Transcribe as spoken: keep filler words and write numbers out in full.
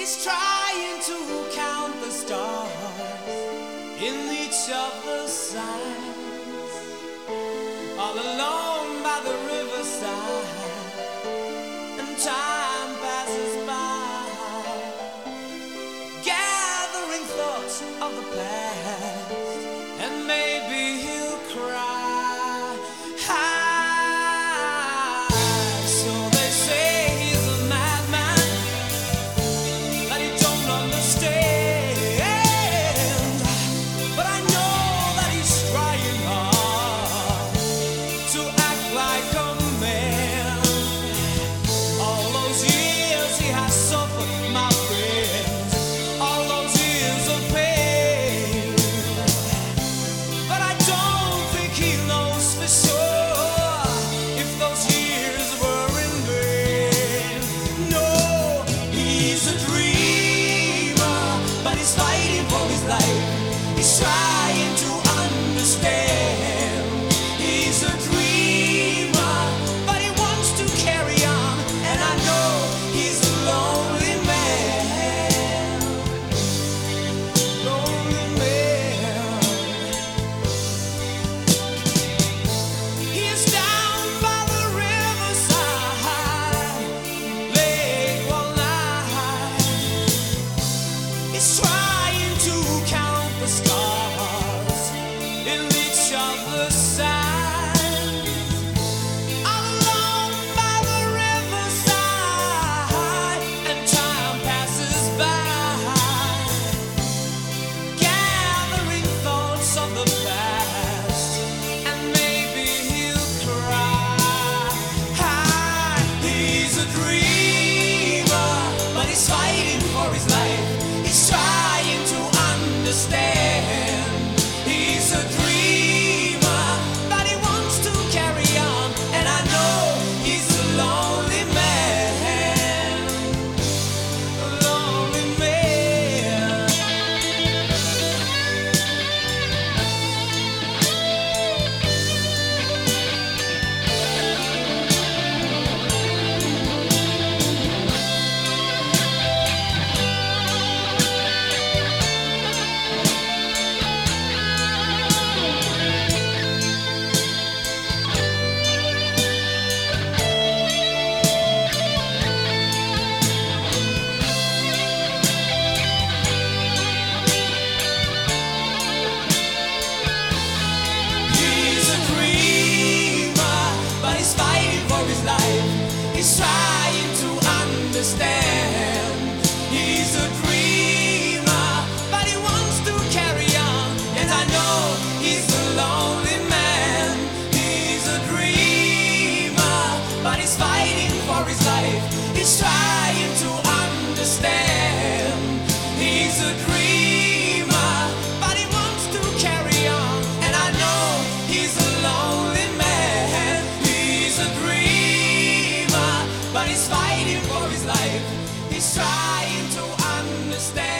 He's trying to count the stars in each of the signs, all alone by the riverside, and time passes by, gathering thoughts of the past, and maybe he'll cry. He's trying to understand. He's a dreamer, but he wants to carry on. And I know he's a lonely man. Lonely man. He is down by the riverside, late one night. He's trying to count the stars in each of the signs, all alone by the riverside, and time passes by, gathering thoughts of the past, and maybe he'll cry. He's a dreamer, but he's fighting for his life. He's trying to understand. He's a dreamer, but he wants to carry on. And I know he's a lonely man. A lonely man. He's trying to understand. He's a dreamer, but he wants to carry on. And I know he's a lonely man. He's a dreamer, but he's fighting for his life. He's trying to understand. He's a dreamer, but he wants to carry on. And I know he's a lonely man. He's a dreamer, but he's fighting for his life. He's trying to understand.